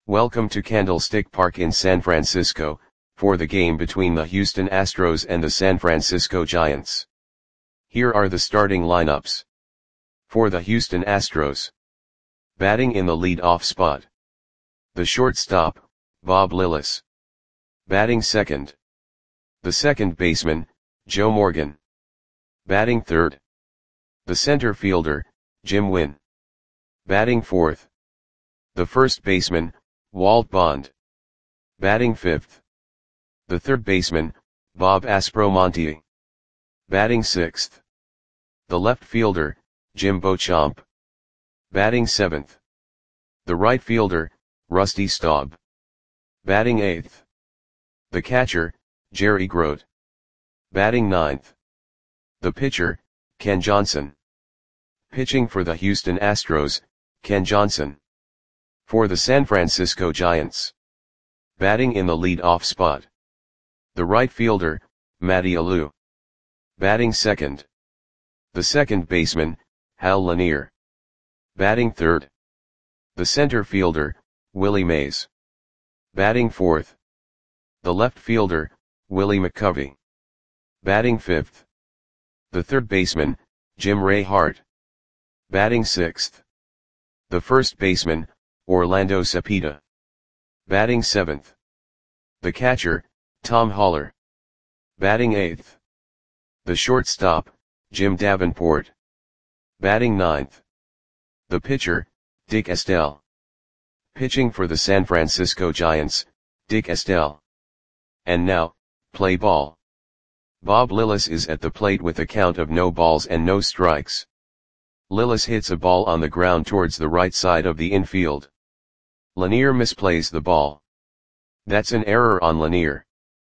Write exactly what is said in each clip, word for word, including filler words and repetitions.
Welcome to Candlestick Park in San Francisco, for the game between the Houston Astros and the San Francisco Giants. Here are the starting lineups. For the Houston Astros. Batting in the lead-off spot. The shortstop, Bob Lillis. Batting second. The second baseman, Joe Morgan. Batting third. The center fielder, Jim Wynn. Batting fourth. The first baseman, Walt Bond. Batting fifth. The third baseman, Bob Aspromonte. Batting sixth. The left fielder, Jim Beauchamp. Batting seventh. The right fielder, Rusty Staub. Batting eighth. The catcher, Jerry Grote. Batting ninth. The pitcher, Ken Johnson. Pitching for the Houston Astros, Ken Johnson. For the San Francisco Giants. Batting in the lead-off spot. The right fielder, Matty Alou. Batting second. The second baseman, Hal Lanier. Batting third. The center fielder, Willie Mays. Batting fourth. The left fielder, Willie McCovey. Batting fifth. The third baseman, Jim Ray Hart. Batting sixth. The first baseman, Orlando Cepeda. Batting seventh. The catcher, Tom Haller. Batting eighth. The shortstop, Jim Davenport. Batting ninth. The pitcher, Dick Estelle. Pitching for the San Francisco Giants, Dick Estelle. And now, play ball. Bob Lillis is at the plate with a count of no balls and no strikes. Lillis hits a ball on the ground towards the right side of the infield. Lanier misplays the ball. That's an error on Lanier.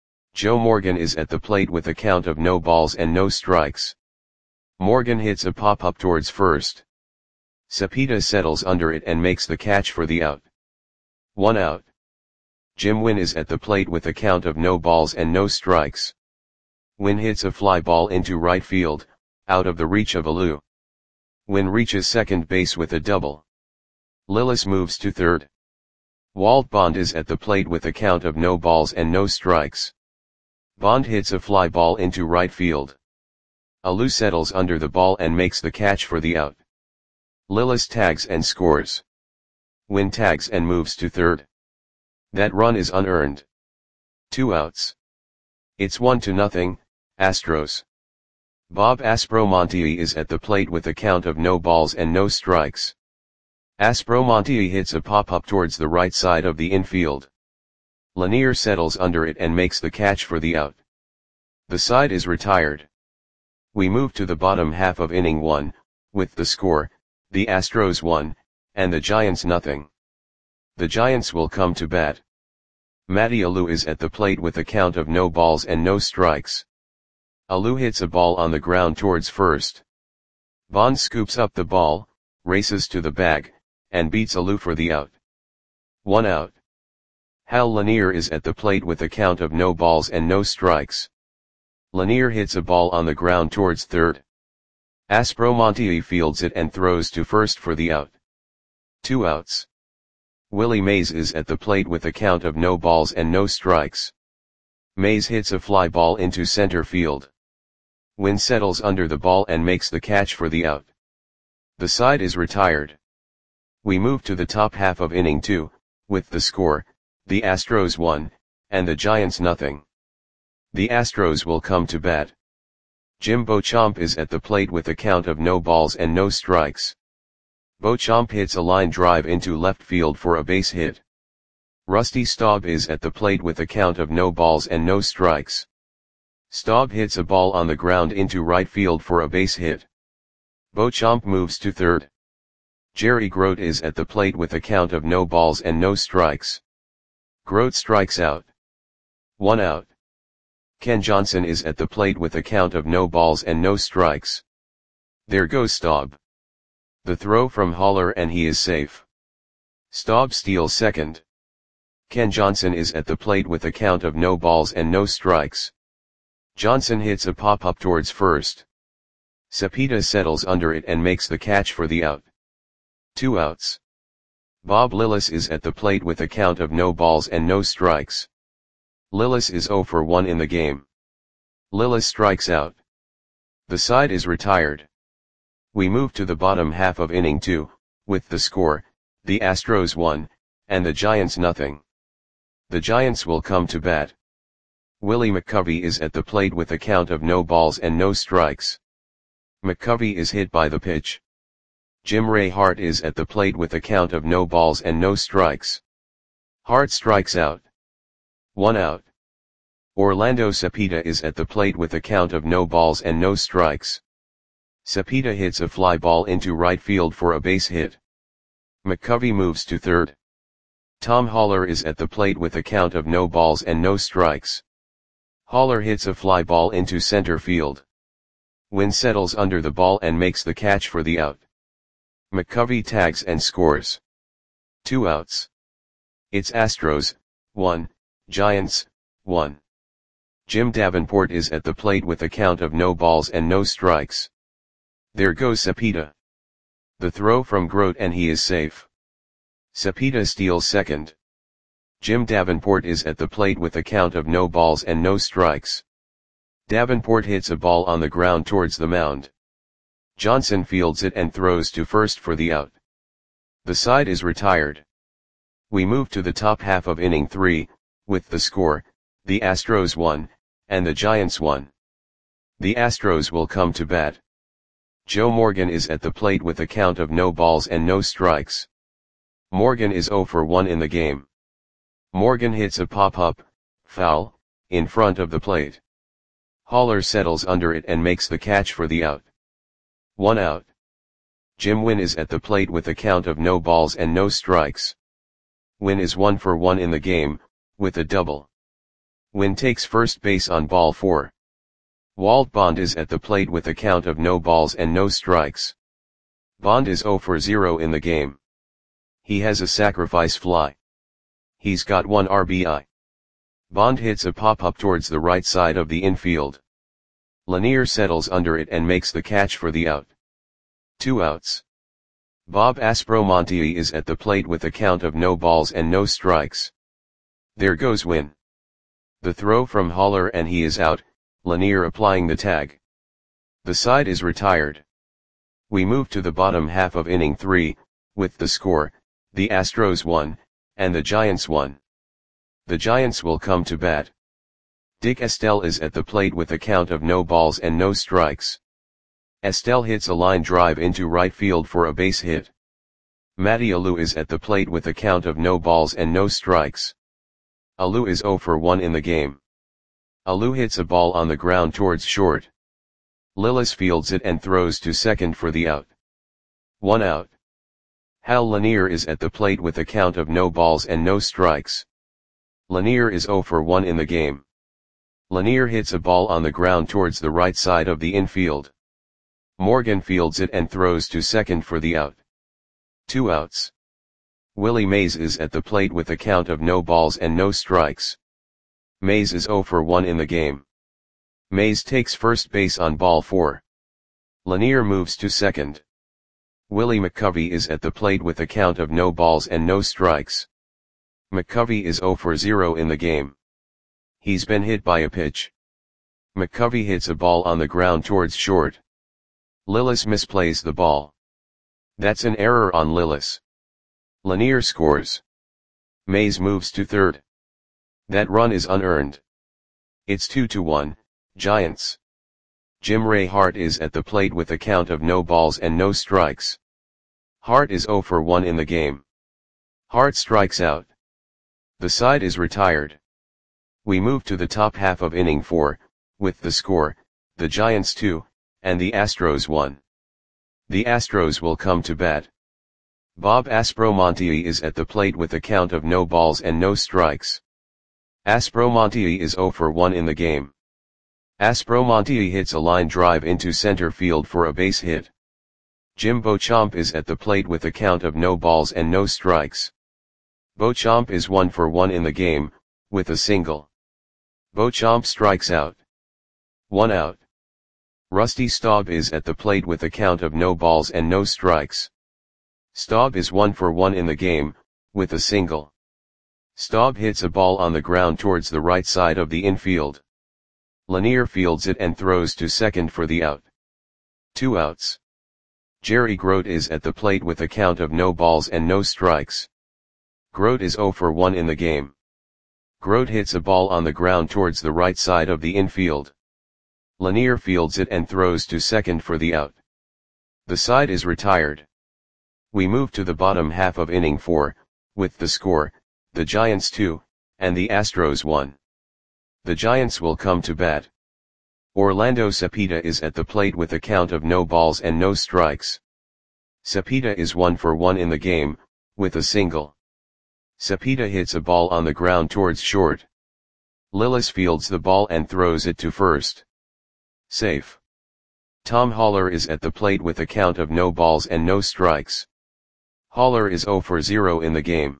Joe Morgan is at the plate with a count of no balls and no strikes. Morgan hits a pop-up towards first. Cepeda settles under it and makes the catch for the out. One out. Jim Wynn is at the plate with a count of no balls and no strikes. Wynn hits a fly ball into right field, out of the reach of Alou. Wynn reaches second base with a double. Lillis moves to third. Walt Bond is at the plate with a count of no balls and no strikes. Bond hits a fly ball into right field. Alou settles under the ball and makes the catch for the out. Lillis tags and scores. Wynn tags and moves to third. That run is unearned. Two outs. It's one to nothing, Astros. Bob Aspromonte is at the plate with a count of no balls and no strikes. Aspromonte hits a pop-up towards the right side of the infield. Lanier settles under it and makes the catch for the out. The side is retired. We move to the bottom half of inning one, with the score, the Astros one, and the Giants nothing. The Giants will come to bat. Matty Alou is at the plate with a count of no balls and no strikes. Alou hits a ball on the ground towards first. Bond scoops up the ball, races to the bag, and beats Alou for the out. One out. Hal Lanier is at the plate with a count of no balls and no strikes. Lanier hits a ball on the ground towards third. Aspromonte fields it and throws to first for the out. Two outs. Willie Mays is at the plate with a count of no balls and no strikes. Mays hits a fly ball into center field. Wynn settles under the ball and makes the catch for the out. The side is retired. We move to the top half of inning two, with the score, the Astros one, and the Giants nothing. The Astros will come to bat. Jim Beauchamp is at the plate with a count of no balls and no strikes. Beauchamp hits a line drive into left field for a base hit. Rusty Staub is at the plate with a count of no balls and no strikes. Staub hits a ball on the ground into right field for a base hit. Beauchamp moves to third. Jerry Grote is at the plate with a count of no balls and no strikes. Grote strikes out. One out. Ken Johnson is at the plate with a count of no balls and no strikes. There goes Staub. The throw from Haller and he is safe. Staub steals second. Ken Johnson is at the plate with a count of no balls and no strikes. Johnson hits a pop-up towards first. Cepeda settles under it and makes the catch for the out. Two outs. Bob Lillis is at the plate with a count of no balls and no strikes. Lillis is zero for one in the game. Lillis strikes out. The side is retired. We move to the bottom half of inning two, with the score, the Astros one, and the Giants nothing. The Giants will come to bat. Willie McCovey is at the plate with a count of no balls and no strikes. McCovey is hit by the pitch. Jim Ray Hart is at the plate with a count of no balls and no strikes. Hart strikes out. One out. Orlando Cepeda is at the plate with a count of no balls and no strikes. Cepeda hits a fly ball into right field for a base hit. McCovey moves to third. Tom Haller is at the plate with a count of no balls and no strikes. Haller hits a fly ball into center field. Wynn settles under the ball and makes the catch for the out. McCovey tags and scores. Two outs. It's Astros, one, Giants, one. Jim Davenport is at the plate with a count of no balls and no strikes. There goes Cepeda. The throw from Grote and he is safe. Cepeda steals second. Jim Davenport is at the plate with a count of no balls and no strikes. Davenport hits a ball on the ground towards the mound. Johnson fields it and throws to first for the out. The side is retired. We move to the top half of inning three, with the score, the Astros one, and the Giants one. The Astros will come to bat. Joe Morgan is at the plate with a count of no balls and no strikes. Morgan is zero for one in the game. Morgan hits a pop-up, foul, in front of the plate. Haller settles under it and makes the catch for the out. One out. Jim Wynn is at the plate with a count of no balls and no strikes. Wynn is one for one in the game, with a double. Wynn takes first base on ball four. Walt Bond is at the plate with a count of no balls and no strikes. Bond is zero for zero in the game. He has a sacrifice fly. He's got one R B I. Bond hits a pop-up towards the right side of the infield. Lanier settles under it and makes the catch for the out. Two outs. Bob Aspromonte is at the plate with a count of no balls and no strikes. There goes Wynn. The throw from Haller and he is out, Lanier applying the tag. The side is retired. We move to the bottom half of inning three, with the score, the Astros one, and the Giants one. The Giants will come to bat. Dick Estelle is at the plate with a count of no balls and no strikes. Estelle hits a line drive into right field for a base hit. Matty Alou is at the plate with a count of no balls and no strikes. Alou is zero for one in the game. Alou hits a ball on the ground towards short. Lillis fields it and throws to second for the out. One out. Hal Lanier is at the plate with a count of no balls and no strikes. Lanier is zero for one in the game. Lanier hits a ball on the ground towards the right side of the infield. Morgan fields it and throws to second for the out. Two outs. Willie Mays is at the plate with a count of no balls and no strikes. Mays is zero for one in the game. Mays takes first base on ball four. Lanier moves to second. Willie McCovey is at the plate with a count of no balls and no strikes. McCovey is zero for zero in the game. He's been hit by a pitch. McCovey hits a ball on the ground towards short. Lillis misplays the ball. That's an error on Lillis. Lanier scores. Mays moves to third. That run is unearned. It's two to one, Giants. Jim Ray Hart is at the plate with a count of no balls and no strikes. Hart is zero for one in the game. Hart strikes out. The side is retired. We move to the top half of inning four, with the score, the Giants two, and the Astros one. The Astros will come to bat. Bob Aspromonte is at the plate with a count of no balls and no strikes. Aspromonte is zero for one in the game. Aspromonte hits a line drive into center field for a base hit. Jim Beauchamp is at the plate with a count of no balls and no strikes. Beauchamp is one for one in the game, with a single. Beauchamp strikes out. One out. Rusty Staub is at the plate with a count of no balls and no strikes. Staub is one for one in the game, with a single. Staub hits a ball on the ground towards the right side of the infield. Lanier fields it and throws to second for the out. Two outs. Jerry Grote is at the plate with a count of no balls and no strikes. Grote is zero for one in the game. Grote hits a ball on the ground towards the right side of the infield. Lanier fields it and throws to second for the out. The side is retired. We move to the bottom half of inning four, with the score, the Giants two, and the Astros one. The Giants will come to bat. Orlando Cepeda is at the plate with a count of no balls and no strikes. Cepeda is one for one in the game, with a single. Cepeda hits a ball on the ground towards short. Lillis fields the ball and throws it to first. Safe. Tom Haller is at the plate with a count of no balls and no strikes. Haller is zero for zero in the game.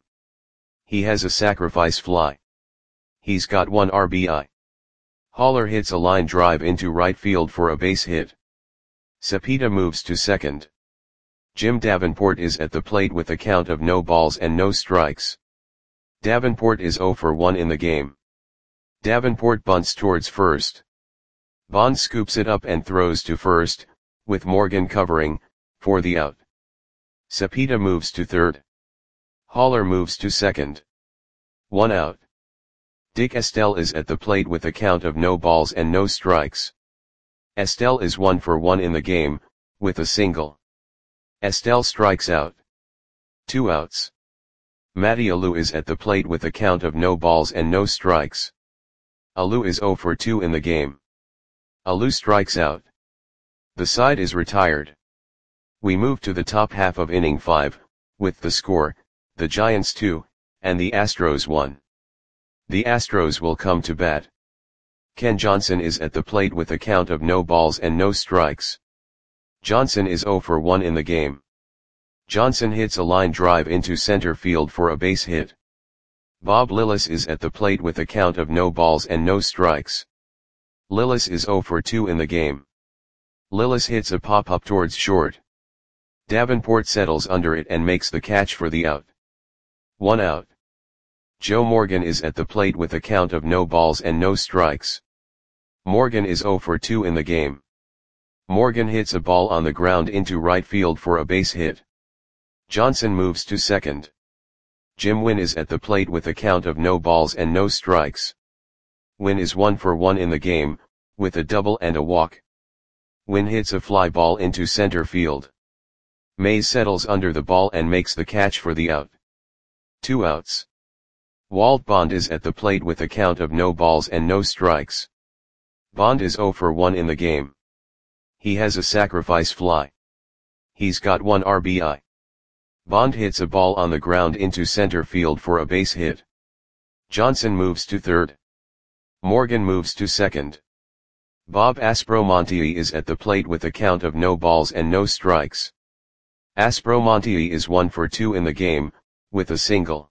He has a sacrifice fly. He's got one R B I. Haller hits a line drive into right field for a base hit. Cepeda moves to second. Jim Davenport is at the plate with a count of no balls and no strikes. Davenport is zero for one in the game. Davenport bunts towards first. Bond scoops it up and throws to first, with Morgan covering, for the out. Cepeda moves to third. Haller moves to second. One out. Dick Estelle is at the plate with a count of no balls and no strikes. Estelle is one for one in the game, with a single. Estelle strikes out. Two outs. Matty Alou is at the plate with a count of no balls and no strikes. Alou is zero for two in the game. Alou strikes out. The side is retired. We move to the top half of inning five, with the score, the Giants two, and the Astros one. The Astros will come to bat. Ken Johnson is at the plate with a count of no balls and no strikes. Johnson is zero for one in the game. Johnson hits a line drive into center field for a base hit. Bob Lillis is at the plate with a count of no balls and no strikes. Lillis is zero for two in the game. Lillis hits a pop-up towards short. Davenport settles under it and makes the catch for the out. One out. Joe Morgan is at the plate with a count of no balls and no strikes. Morgan is zero for two in the game. Morgan hits a ball on the ground into right field for a base hit. Johnson moves to second. Jim Wynn is at the plate with a count of no balls and no strikes. Wynn is one for one in the game, with a double and a walk. Wynn hits a fly ball into center field. Mays settles under the ball and makes the catch for the out. Two outs. Walt Bond is at the plate with a count of no balls and no strikes. Bond is zero for one in the game. He has a sacrifice fly. He's got one R B I. Bond hits a ball on the ground into center field for a base hit. Johnson moves to third. Morgan moves to second. Bob Aspromonte is at the plate with a count of no balls and no strikes. Aspromonte is one for two in the game, with a single.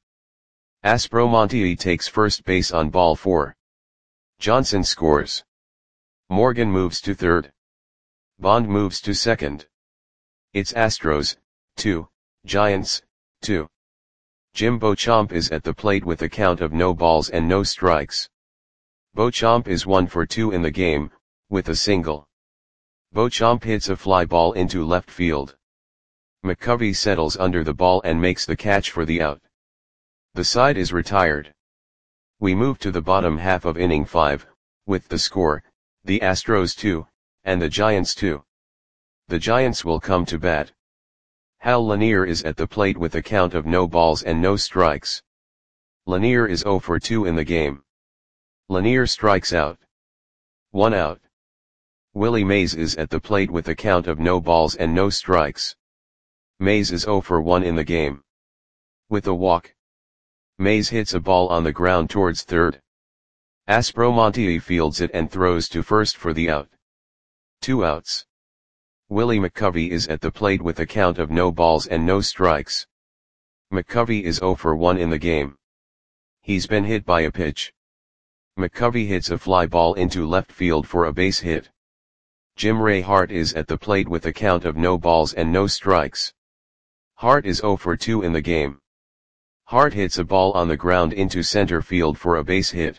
Aspromonte takes first base on ball four. Johnson scores. Morgan moves to third. Bond moves to second. It's Astros, two, Giants, two. Jim Beauchamp is at the plate with a count of no balls and no strikes. Beauchamp is one for two in the game, with a single. Beauchamp hits a fly ball into left field. McCovey settles under the ball and makes the catch for the out. The side is retired. We move to the bottom half of inning five, with the score, the Astros two, and the Giants two. The Giants will come to bat. Hal Lanier is at the plate with a count of no balls and no strikes. Lanier is zero for two in the game. Lanier strikes out. One out. Willie Mays is at the plate with a count of no balls and no strikes. Mays is zero for one in the game. With a walk. Mays hits a ball on the ground towards third. Aspromonte fields it and throws to first for the out. Two outs. Willie McCovey is at the plate with a count of no balls and no strikes. McCovey is zero for one in the game. He's been hit by a pitch. McCovey hits a fly ball into left field for a base hit. Jim Ray Hart is at the plate with a count of no balls and no strikes. Hart is zero for two in the game. Hart hits a ball on the ground into center field for a base hit.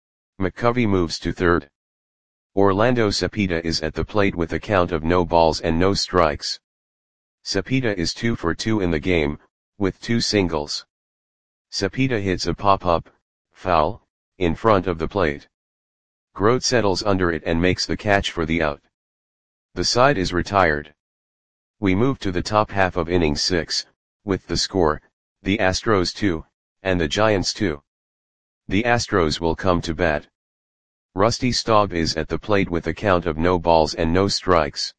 McCovey moves to third. Orlando Cepeda is at the plate with a count of no balls and no strikes. Cepeda is two for two in the game, with two singles. Cepeda hits a pop-up, foul, in front of the plate. Grote settles under it and makes the catch for the out. The side is retired. We move to the top half of inning six, with the score, the Astros two, and the Giants two. The Astros will come to bat. Rusty Staub is at the plate with a count of no balls and no strikes.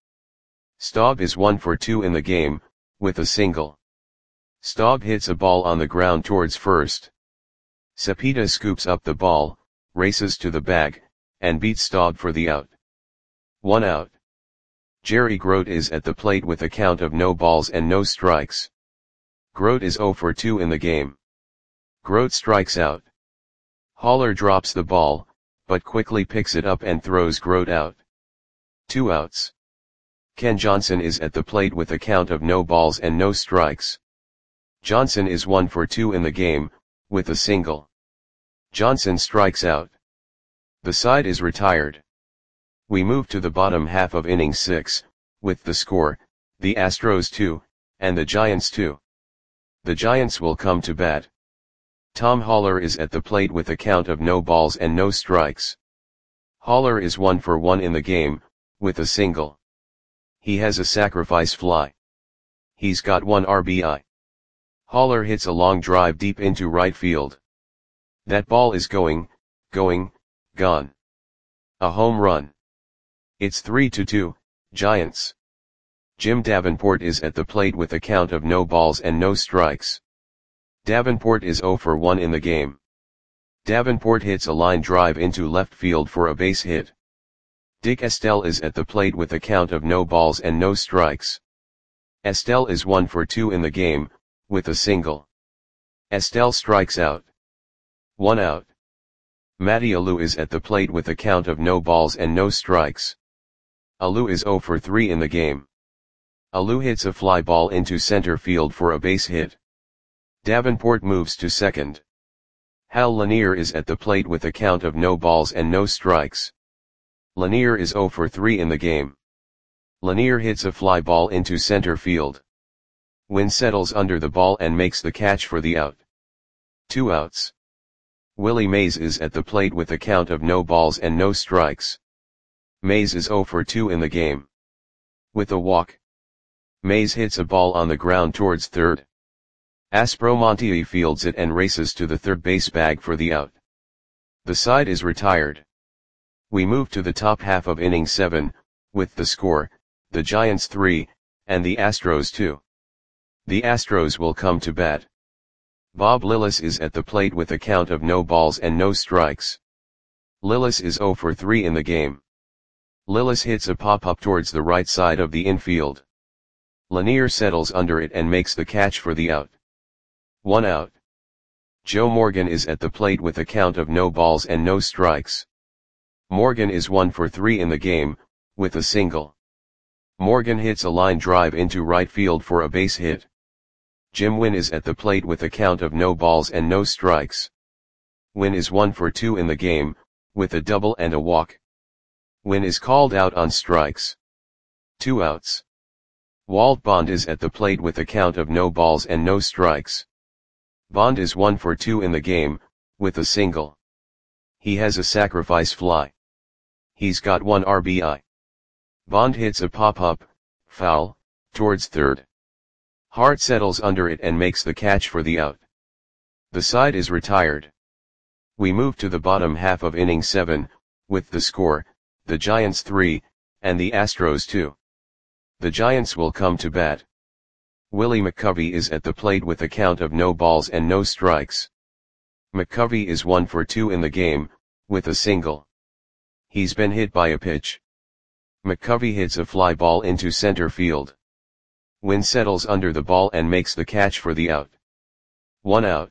Staub is one for two in the game, with a single. Staub hits a ball on the ground towards first. Cepeda scoops up the ball, races to the bag, and beats Staub for the out. One out. Jerry Grote is at the plate with a count of no balls and no strikes. Grote is zero for two in the game. Grote strikes out. Haller drops the ball, but quickly picks it up and throws Grote out. Two outs. Ken Johnson is at the plate with a count of no balls and no strikes. Johnson is one for two in the game, with a single. Johnson strikes out. The side is retired. We move to the bottom half of inning six, with the score, the Astros two, and the Giants two. The Giants will come to bat. Tom Haller is at the plate with a count of no balls and no strikes. Haller is one for one in the game, with a single. He has a sacrifice fly. He's got one R B I. Haller hits a long drive deep into right field. That ball is going, going, gone. A home run. It's three to two, Giants. Jim Davenport is at the plate with a count of no balls and no strikes. Davenport is zero for one in the game. Davenport hits a line drive into left field for a base hit. Dick Estelle is at the plate with a count of no balls and no strikes. Estelle is one for two in the game, with a single. Estelle strikes out. One out. Matty Alou is at the plate with a count of no balls and no strikes. Alou is zero for three in the game. Alou hits a fly ball into center field for a base hit. Davenport moves to second. Hal Lanier is at the plate with a count of no balls and no strikes. Lanier is zero for three in the game. Lanier hits a fly ball into center field. Wynn settles under the ball and makes the catch for the out. Two outs. Willie Mays is at the plate with a count of no balls and no strikes. Mays is zero for two in the game. With a walk. Mays hits a ball on the ground towards third. Aspromonte fields it and races to the third base bag for the out. The side is retired. We move to the top half of inning seven, with the score, the Giants three, and the Astros two. The Astros will come to bat. Bob Lillis is at the plate with a count of no balls and no strikes. Lillis is zero for three in the game. Lillis hits a pop-up towards the right side of the infield. Lanier settles under it and makes the catch for the out. One out. Joe Morgan is at the plate with a count of no balls and no strikes. Morgan is one for three in the game, with a single. Morgan hits a line drive into right field for a base hit. Jim Wynn is at the plate with a count of no balls and no strikes. Wynn is one for two in the game, with a double and a walk. Wynn is called out on strikes. Two outs. Walt Bond is at the plate with a count of no balls and no strikes. Bond is one for two in the game, with a single. He has a sacrifice fly. He's got one R B I. Bond hits a pop-up, foul, towards third. Hart settles under it and makes the catch for the out. The side is retired. We move to the bottom half of inning seven, with the score, the Giants three, and the Astros two. The Giants will come to bat. Willie McCovey is at the plate with a count of no balls and no strikes. McCovey is one for two in the game, with a single. He's been hit by a pitch. McCovey hits a fly ball into center field. Wynn settles under the ball and makes the catch for the out. One out.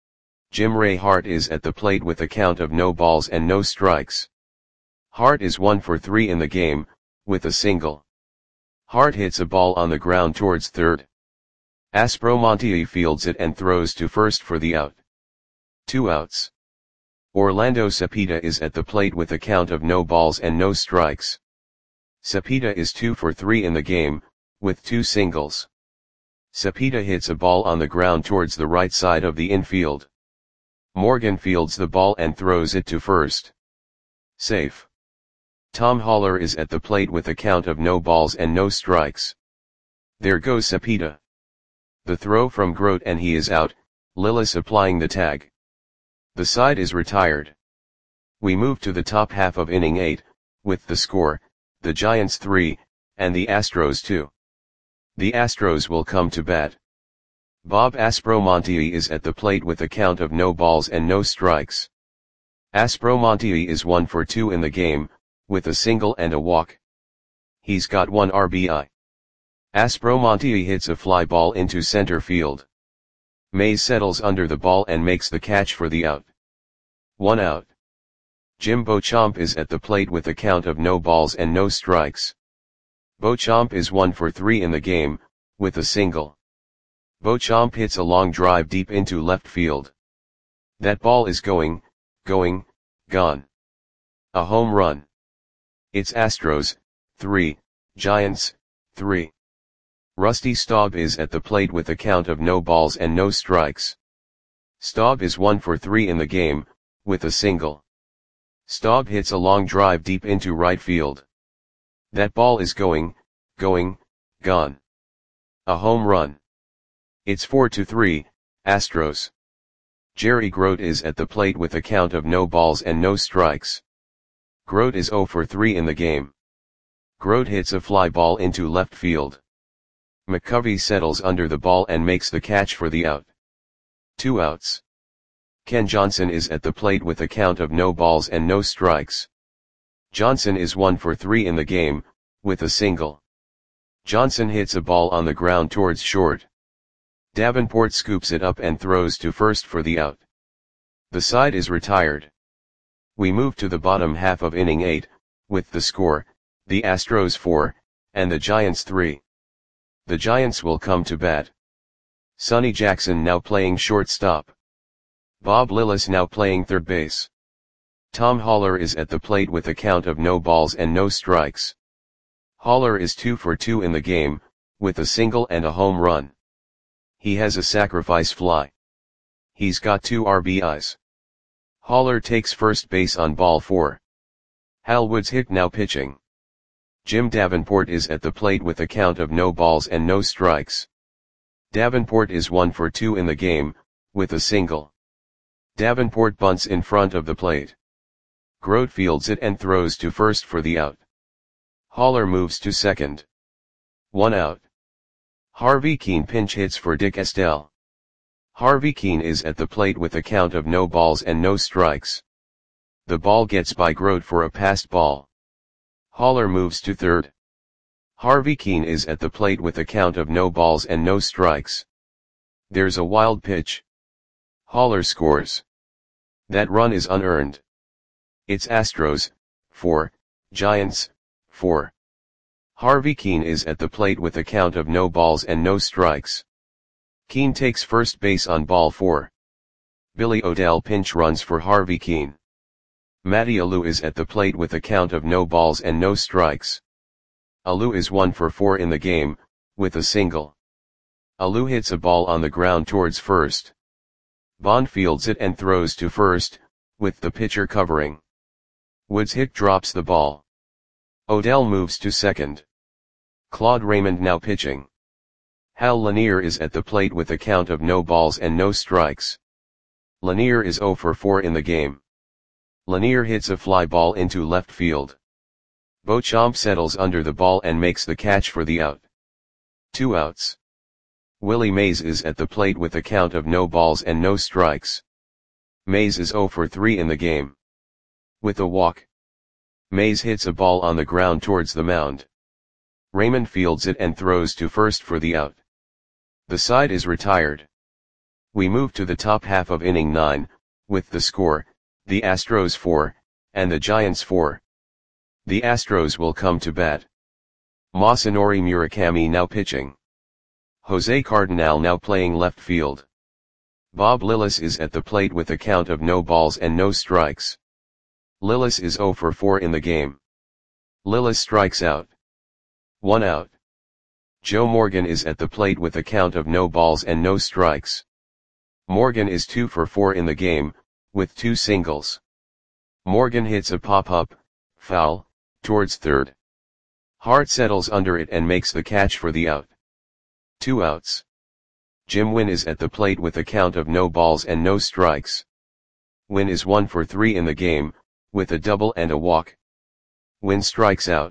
Jim Ray Hart is at the plate with a count of no balls and no strikes. Hart is one for three in the game, with a single. Hart hits a ball on the ground towards third. Aspromonte fields it and throws to first for the out. Two outs. Orlando Cepeda is at the plate with a count of no balls and no strikes. Cepeda is two for three in the game, with two singles. Cepeda hits a ball on the ground towards the right side of the infield. Morgan fields the ball and throws it to first. Safe. Tom Haller is at the plate with a count of no balls and no strikes. There goes Cepeda. The throw from Grote and he is out, Lillis applying the tag. The side is retired. We move to the top half of inning eight, with the score, the Giants three, and the Astros two. The Astros will come to bat. Bob Aspromonte is at the plate with a count of no balls and no strikes. Aspromonte is one for two in the game, with a single and a walk. He's got one R B I. Aspromonte hits a fly ball into center field. Mays settles under the ball and makes the catch for the out. One out. Jim Beauchamp is at the plate with a count of no balls and no strikes. Beauchamp is one for three in the game, with a single. Beauchamp hits a long drive deep into left field. That ball is going, going, gone. A home run. It's Astros, three, Giants, three. Rusty Staub is at the plate with a count of no balls and no strikes. Staub is one for three in the game, with a single. Staub hits a long drive deep into right field. That ball is going, going, gone. A home run. It's four to three, Astros. Jerry Grote is at the plate with a count of no balls and no strikes. Grote is zero for three in the game. Grote hits a fly ball into left field. McCovey settles under the ball and makes the catch for the out. Two outs. Ken Johnson is at the plate with a count of no balls and no strikes. Johnson is one for three in the game, with a single. Johnson hits a ball on the ground towards short. Davenport scoops it up and throws to first for the out. The side is retired. We move to the bottom half of inning eight, with the score, the Astros four, and the Giants three. The Giants will come to bat. Sonny Jackson now playing shortstop. Bob Lillis now playing third base. Tom Haller is at the plate with a count of no balls and no strikes. Haller is two for two in the game, with a single and a home run. He has a sacrifice fly. He's got two R B Is. Haller takes first base on ball four. Hal Woods-Hicks now pitching. Jim Davenport is at the plate with a count of no balls and no strikes. Davenport is one for two in the game, with a single. Davenport bunts in front of the plate. Grote fields it and throws to first for the out. Haller moves to second. One out. Harvey Keene pinch hits for Dick Estelle. Harvey Keene is at the plate with a count of no balls and no strikes. The ball gets by Grote for a passed ball. Haller moves to third. Harvey Keene is at the plate with a count of no balls and no strikes. There's a wild pitch. Haller scores. That run is unearned. It's Astros, four, Giants, four. Harvey Keene is at the plate with a count of no balls and no strikes. Keene takes first base on ball four. Billy O'Dell pinch runs for Harvey Keene. Matty Alou is at the plate with a count of no balls and no strikes. Alou is one for four in the game, with a single. Alou hits a ball on the ground towards first. Bond fields it and throws to first, with the pitcher covering. Woods-Hicks drops the ball. Odell moves to second. Claude Raymond now pitching. Hal Lanier is at the plate with a count of no balls and no strikes. Lanier is zero for four in the game. Lanier hits a fly ball into left field. Beauchamp settles under the ball and makes the catch for the out. Two outs. Willie Mays is at the plate with a count of no balls and no strikes. Mays is zero for three in the game. With a walk. Mays hits a ball on the ground towards the mound. Raymond fields it and throws to first for the out. The side is retired. We move to the top half of inning nine, with the score, the Astros four, and the Giants four. The Astros will come to bat. Masanori Murakami now pitching. Jose Cardinal now playing left field. Bob Lillis is at the plate with a count of no balls and no strikes. Lillis is zero for four in the game. Lillis strikes out. One out. Joe Morgan is at the plate with a count of no balls and no strikes. Morgan is two for four in the game, with two singles. Morgan hits a pop-up, foul, towards third. Hart settles under it and makes the catch for the out. Two outs. Jim Wynn is at the plate with a count of no balls and no strikes. Wynn is one for three in the game, with a double and a walk. Wynn strikes out.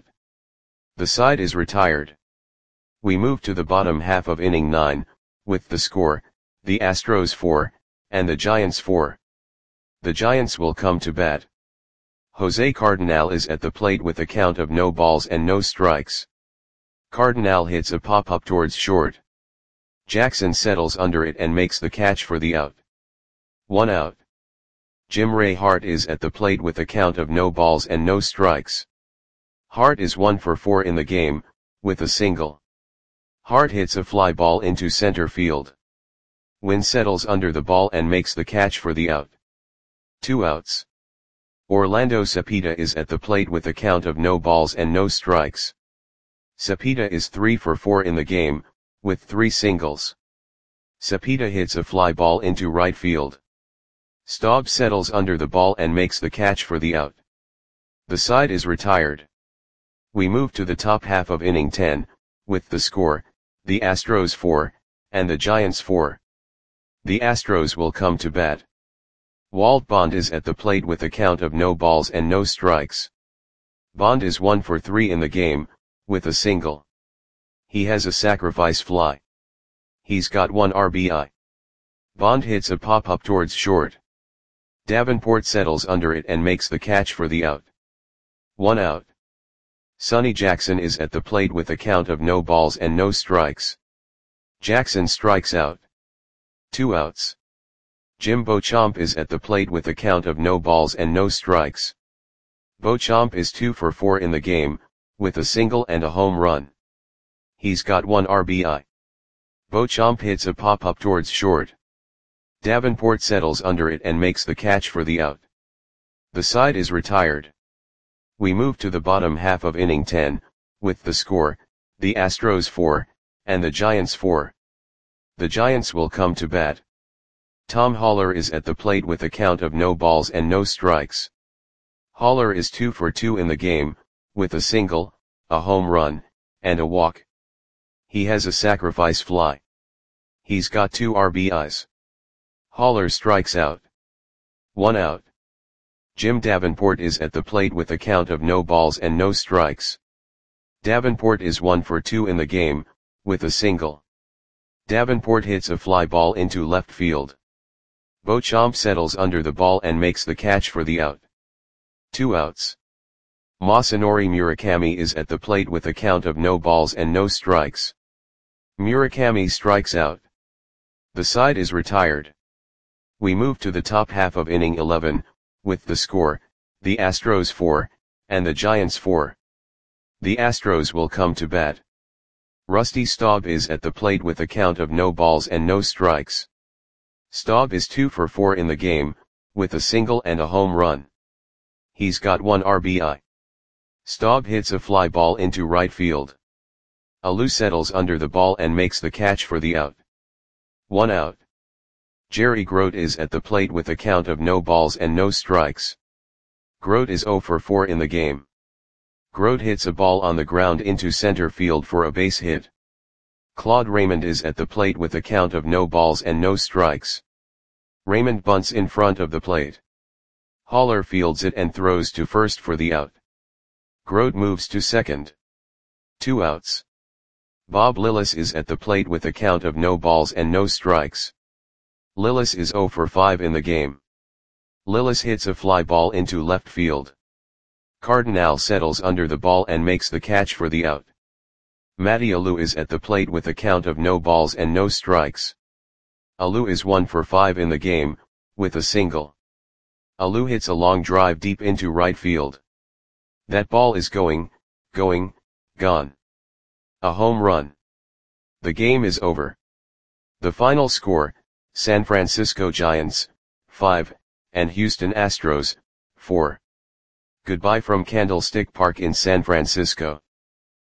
The side is retired. We move to the bottom half of inning nine, with the score, the Astros four, and the Giants four. The Giants will come to bat. Jose Cardinal is at the plate with a count of no balls and no strikes. Cardinal hits a pop-up towards short. Jackson settles under it and makes the catch for the out. One out. Jim Ray Hart is at the plate with a count of no balls and no strikes. Hart is one for four in the game, with a single. Hart hits a fly ball into center field. Wynn settles under the ball and makes the catch for the out. Two outs. Orlando Cepeda is at the plate with a count of no balls and no strikes. Cepeda is three for four in the game, with three singles. Cepeda hits a fly ball into right field. Staub settles under the ball and makes the catch for the out. The side is retired. We move to the top half of inning ten, with the score, the Astros four, and the Giants four. The Astros will come to bat. Walt Bond is at the plate with a count of no balls and no strikes. Bond is one for three in the game, with a single. He has a sacrifice fly. He's got one R B I. Bond hits a pop-up towards short. Davenport settles under it and makes the catch for the out. One out. Sonny Jackson is at the plate with a count of no balls and no strikes. Jackson strikes out. Two outs. Jim Beauchamp is at the plate with a count of no balls and no strikes. Beauchamp is two for four in the game, with a single and a home run. He's got one R B I. Beauchamp hits a pop-up towards short. Davenport settles under it and makes the catch for the out. The side is retired. We move to the bottom half of inning ten, with the score, the Astros four, and the Giants four. The Giants will come to bat. Tom Haller is at the plate with a count of no balls and no strikes. Haller is two for two in the game, with a single, a home run, and a walk. He has a sacrifice fly. He's got two R B Is. Haller strikes out. One out. Jim Davenport is at the plate with a count of no balls and no strikes. Davenport is one for two in the game, with a single. Davenport hits a fly ball into left field. Beauchamp settles under the ball and makes the catch for the out. Two outs. Masanori Murakami is at the plate with a count of no balls and no strikes. Murakami strikes out. The side is retired. We move to the top half of inning eleven, with the score, the Astros four, and the Giants four. The Astros will come to bat. Rusty Staub is at the plate with a count of no balls and no strikes. Staub is two for four in the game, with a single and a home run. He's got one R B I. Staub hits a fly ball into right field. Alou settles under the ball and makes the catch for the out. One out. Jerry Grote is at the plate with a count of no balls and no strikes. Grote is zero for four in the game. Grote hits a ball on the ground into center field for a base hit. Claude Raymond is at the plate with a count of no balls and no strikes. Raymond bunts in front of the plate. Haller fields it and throws to first for the out. Grote moves to second. Two outs. Bob Lillis is at the plate with a count of no balls and no strikes. Lillis is zero for five in the game. Lillis hits a fly ball into left field. Cardinal settles under the ball and makes the catch for the out. Matty Alou is at the plate with a count of no balls and no strikes. Alou is one for five in the game, with a single. Alou hits a long drive deep into right field. That ball is going, going, gone. A home run. The game is over. The final score, San Francisco Giants, five, and Houston Astros, four. Goodbye from Candlestick Park in San Francisco.